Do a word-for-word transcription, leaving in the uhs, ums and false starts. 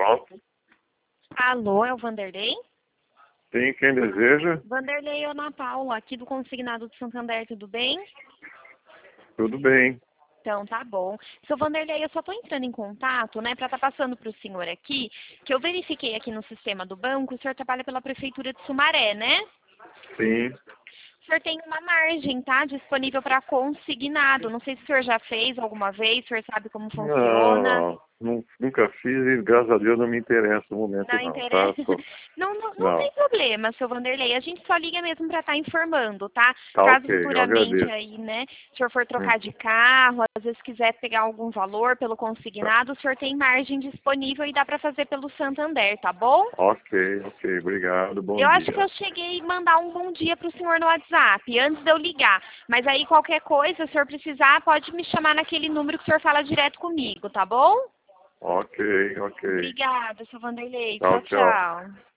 Pronto. Alô, é o Vanderlei? Sim, quem deseja? Vanderlei, eu Ana Paula, aqui do Consignado de Santander, tudo bem? Tudo bem. Então, tá bom. Seu Vanderlei, eu só estou entrando em contato, né, para estar passando para o senhor aqui, que eu verifiquei aqui no sistema do banco, o senhor trabalha pela Prefeitura de Sumaré, né? Sim. O senhor tem uma margem, tá, disponível para consignado. Não sei se o senhor já fez alguma vez, o senhor sabe como funciona. Não, nu- nunca fiz e graças a Deus não me interessa no momento Não não, tá? interessa. Tô- Não, não, não tem Não, problema, seu Vanderlei. A gente só liga mesmo para estar informando, tá? tá Caso ok, eu futuramente agradeço. aí, né, o senhor for Hum, trocar de carro, às vezes quiser pegar algum valor pelo tá. consignado, o senhor tem margem disponível e dá para fazer pelo Santander, tá bom? Ok, ok, obrigado, bom Eu acho que dia. eu cheguei a mandar um bom dia para o senhor no WhatsApp, antes de eu ligar. Mas aí qualquer coisa, se o senhor precisar, pode me chamar naquele número que o senhor fala direto comigo, tá bom? Ok, ok. Obrigada, seu Vanderlei. Tchau, Tchau, tchau. tchau.